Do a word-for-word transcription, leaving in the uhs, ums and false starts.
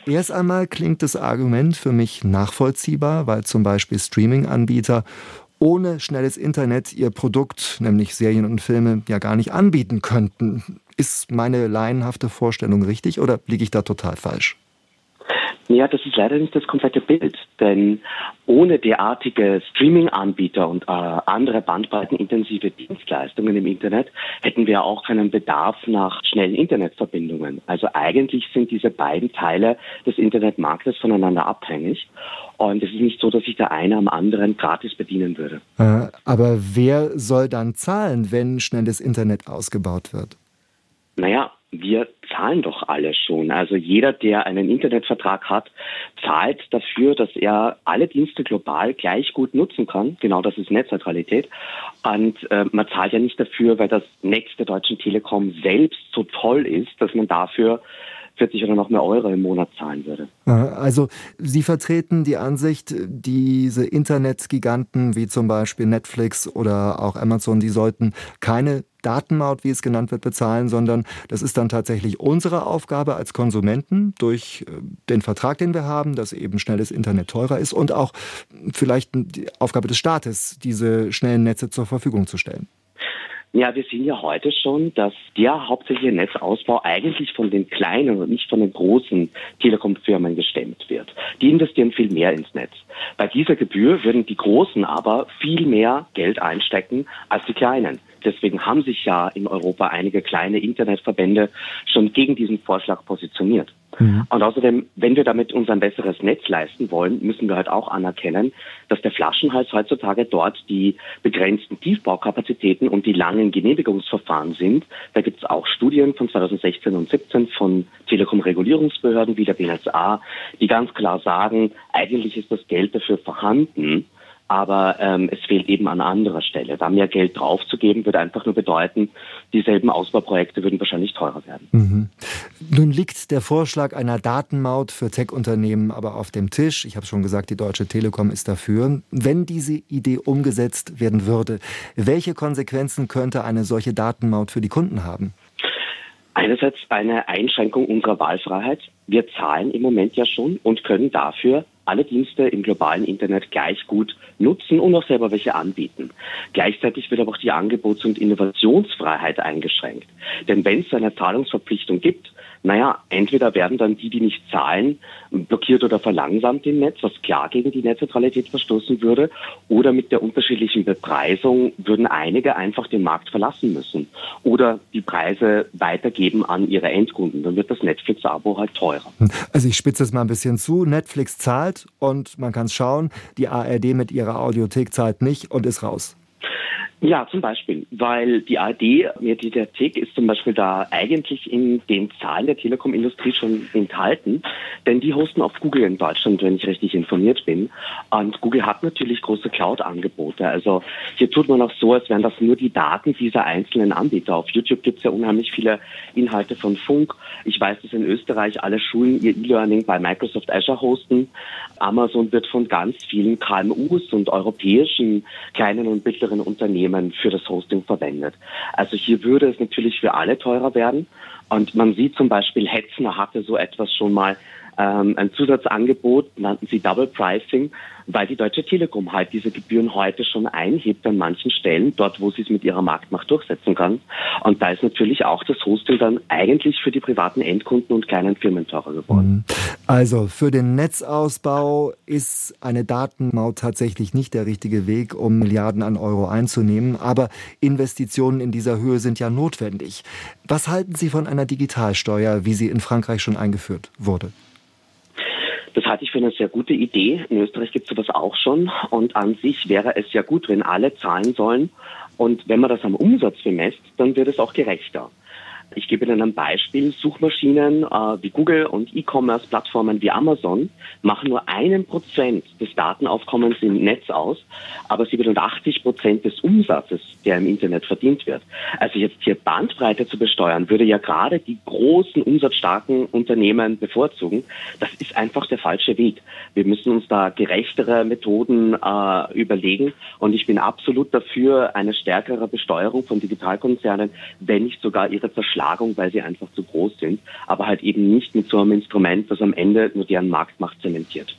Erst einmal klingt das Argument für mich nachvollziehbar, weil zum Beispiel Streaming-Anbieter ohne schnelles Internet ihr Produkt, nämlich Serien und Filme, ja gar nicht anbieten könnten. Ist meine laienhafte Vorstellung richtig oder liege ich da total falsch? Ja, das ist leider nicht das komplette Bild, denn ohne derartige Streaming-Anbieter und äh, andere bandbreitenintensive Dienstleistungen im Internet hätten wir auch keinen Bedarf nach schnellen Internetverbindungen. Also eigentlich sind diese beiden Teile des Internetmarktes voneinander abhängig und es ist nicht so, dass sich der eine am anderen gratis bedienen würde. Äh, aber wer soll dann zahlen, wenn schnelles Internet ausgebaut wird? Naja, wir zahlen doch alle schon. Also jeder, der einen Internetvertrag hat, zahlt dafür, dass er alle Dienste global gleich gut nutzen kann. Genau das ist Netzneutralität. Und äh, man zahlt ja nicht dafür, weil das Netz der Deutschen Telekom selbst so toll ist, dass man dafür vierzig oder noch mehr Euro im Monat zahlen würde. Also Sie vertreten die Ansicht, diese Internetgiganten wie zum Beispiel Netflix oder auch Amazon, die sollten keine Datenmaut, wie es genannt wird, bezahlen, sondern das ist dann tatsächlich unsere Aufgabe als Konsumenten durch den Vertrag, den wir haben, dass eben schnelles Internet teurer ist und auch vielleicht die Aufgabe des Staates, diese schnellen Netze zur Verfügung zu stellen. Ja, wir sehen ja heute schon, dass der hauptsächliche Netzausbau eigentlich von den kleinen und nicht von den großen Telekom-Firmen gestemmt wird. Die investieren viel mehr ins Netz. Bei dieser Gebühr würden die Großen aber viel mehr Geld einstecken als die Kleinen. Deswegen haben sich ja in Europa einige kleine Internetverbände schon gegen diesen Vorschlag positioniert. Mhm. Und außerdem, wenn wir damit uns ein besseres Netz leisten wollen, müssen wir halt auch anerkennen, dass der Flaschenhals heutzutage dort die begrenzten Tiefbaukapazitäten und die langen Genehmigungsverfahren sind. Da gibt es auch Studien von zweitausendsechzehn und siebzehn von Telekom-Regulierungsbehörden wie der B N S A, die ganz klar sagen, eigentlich ist das Geld dafür vorhanden. Aber ähm, es fehlt eben an anderer Stelle. Da mehr Geld draufzugeben, würde einfach nur bedeuten, dieselben Ausbauprojekte würden wahrscheinlich teurer werden. Mhm. Nun liegt der Vorschlag einer Datenmaut für Tech-Unternehmen aber auf dem Tisch. Ich habe schon gesagt, die Deutsche Telekom ist dafür. Wenn diese Idee umgesetzt werden würde, welche Konsequenzen könnte eine solche Datenmaut für die Kunden haben? Einerseits eine Einschränkung unserer Wahlfreiheit. Wir zahlen im Moment ja schon und können dafür alle Dienste im globalen Internet gleich gut nutzen und auch selber welche anbieten. Gleichzeitig wird aber auch die Angebots- und Innovationsfreiheit eingeschränkt. Denn wenn es eine Zahlungsverpflichtung gibt, naja, entweder werden dann die, die nicht zahlen, blockiert oder verlangsamt im Netz, was klar gegen die Netzneutralität verstoßen würde, oder mit der unterschiedlichen Bepreisung würden einige einfach den Markt verlassen müssen oder die Preise weitergeben an ihre Endkunden. Dann wird das Netflix-Abo halt teurer. Also ich spitze es mal ein bisschen zu. Netflix zahlt und man kann es schauen, die A R D mit ihrer Audiothek zahlt nicht und ist raus. Ja, zum Beispiel, weil die A R D-Mediathek ist zum Beispiel da eigentlich in den Zahlen der Telekom-Industrie schon enthalten, denn die hosten auf Google in Deutschland, wenn ich richtig informiert bin. Und Google hat natürlich große Cloud-Angebote. Also hier tut man auch so, als wären das nur die Daten dieser einzelnen Anbieter. Auf YouTube gibt es ja unheimlich viele Inhalte von Funk. Ich weiß, dass in Österreich alle Schulen ihr E-Learning bei Microsoft Azure hosten. Amazon wird von ganz vielen K M Us und europäischen kleinen und mittleren Unternehmen für das Hosting verwendet. Also hier würde es natürlich für alle teurer werden. Und man sieht zum Beispiel, Hetzner hatte so etwas schon mal ähm, ein Zusatzangebot, nannten sie Double Pricing, weil die Deutsche Telekom halt diese Gebühren heute schon einhebt an manchen Stellen, dort wo sie es mit ihrer Marktmacht durchsetzen kann. Und da ist natürlich auch das Hosting dann eigentlich für die privaten Endkunden und kleinen Firmen teurer geworden. Also für den Netzausbau ist eine Datenmaut tatsächlich nicht der richtige Weg, um Milliarden an Euro einzunehmen. Aber Investitionen in dieser Höhe sind ja notwendig. Was halten Sie von einer Digitalsteuer, wie sie in Frankreich schon eingeführt wurde? Das halte ich für eine sehr gute Idee. In Österreich gibt es sowas auch schon. Und an sich wäre es ja gut, wenn alle zahlen sollen. Und wenn man das am Umsatz bemisst, dann wird es auch gerechter. Ich gebe Ihnen ein Beispiel. Suchmaschinen äh, wie Google und E-Commerce-Plattformen wie Amazon machen nur einen Prozent des Datenaufkommens im Netz aus, aber siebenundachtzig Prozent des Umsatzes, der im Internet verdient wird. Also jetzt hier Bandbreite zu besteuern, würde ja gerade die großen, umsatzstarken Unternehmen bevorzugen. Das ist einfach der falsche Weg. Wir müssen uns da gerechtere Methoden äh, überlegen und ich bin absolut dafür eine stärkere Besteuerung von Digitalkonzernen, wenn nicht sogar ihre Zerschlagung Zerschlagung, weil sie einfach zu groß sind, aber halt eben nicht mit so einem Instrument, was am Ende nur deren Marktmacht zementiert.